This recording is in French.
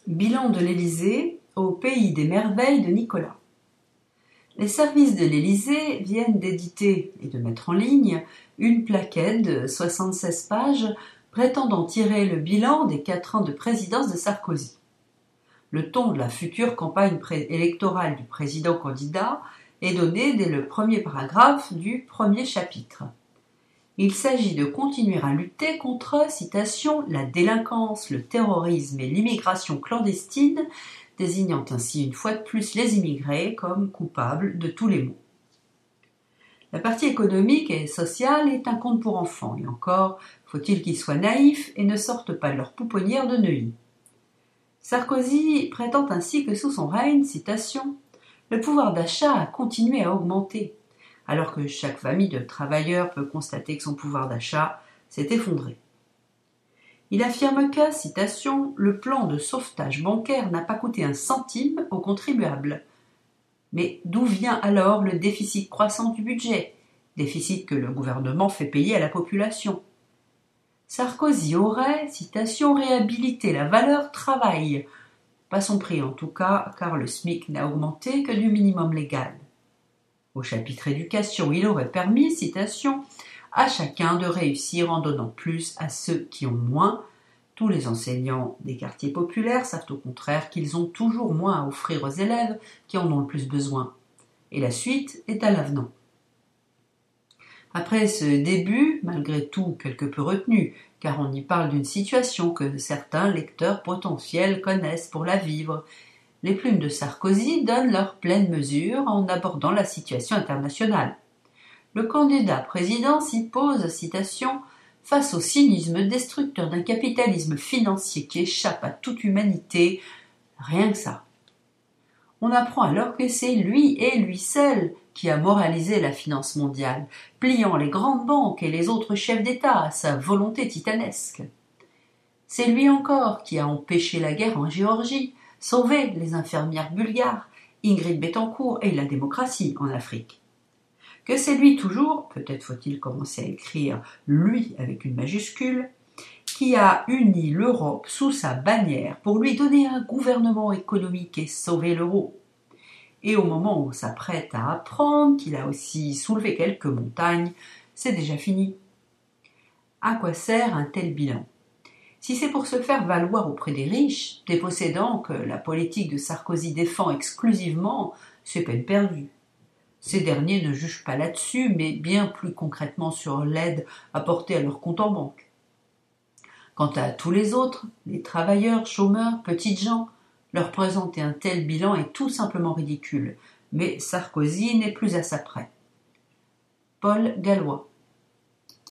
Bilan de l'Élysée au pays des merveilles de Nicolas. Les services de l'Élysée viennent d'éditer et de mettre en ligne une plaquette de 76 pages prétendant tirer le bilan des 4 ans de présidence de Sarkozy. Le ton de la future campagne électorale du président-candidat est donné dès le premier paragraphe du premier chapitre. Il s'agit de continuer à lutter contre, citation, la délinquance, le terrorisme et l'immigration clandestine, désignant ainsi une fois de plus les immigrés comme coupables de tous les maux. La partie économique et sociale est un conte pour enfants, et encore faut-il qu'ils soient naïfs et ne sortent pas de leur pouponnière de Neuilly. Sarkozy prétend ainsi que sous son règne, citation, le pouvoir d'achat a continué à augmenter, alors que chaque famille de travailleurs peut constater que son pouvoir d'achat s'est effondré. Il affirme que, citation, le plan de sauvetage bancaire n'a pas coûté un centime aux contribuables. Mais d'où vient alors le déficit croissant du budget, déficit que le gouvernement fait payer à la population? Sarkozy aurait, citation, réhabilité la valeur travail, pas son prix en tout cas, car le SMIC n'a augmenté que du minimum légal. Au chapitre éducation, il aurait permis, citation, à chacun de réussir en donnant plus à ceux qui ont moins. Tous les enseignants des quartiers populaires savent au contraire qu'ils ont toujours moins à offrir aux élèves qui en ont le plus besoin. Et la suite est à l'avenant. Après ce début, malgré tout quelque peu retenu, car on y parle d'une situation que certains lecteurs potentiels connaissent pour la vivre, les plumes de Sarkozy donnent leur pleine mesure en abordant la situation internationale. Le candidat président s'y pose, citation, face au cynisme destructeur d'un capitalisme financier qui échappe à toute humanité, rien que ça. On apprend alors que c'est lui et lui seul qui a moralisé la finance mondiale, pliant les grandes banques et les autres chefs d'État à sa volonté titanesque. C'est lui encore qui a empêché la guerre en Géorgie, sauvé les infirmières bulgares, Ingrid Betancourt et la démocratie en Afrique. Que c'est lui toujours, peut-être faut-il commencer à écrire lui avec une majuscule, qui a uni l'Europe sous sa bannière pour lui donner un gouvernement économique et sauver l'euro. Et au moment où on s'apprête à apprendre qu'il a aussi soulevé quelques montagnes, c'est déjà fini. À quoi sert un tel bilan? Si c'est pour se faire valoir auprès des riches, des possédants que la politique de Sarkozy défend exclusivement, c'est peine perdue. Ces derniers ne jugent pas là-dessus, mais bien plus concrètement sur l'aide apportée à leur compte en banque. Quant à tous les autres, les travailleurs, chômeurs, petites gens, leur présenter un tel bilan est tout simplement ridicule, mais Sarkozy n'est plus à sa près. Paul Gallois.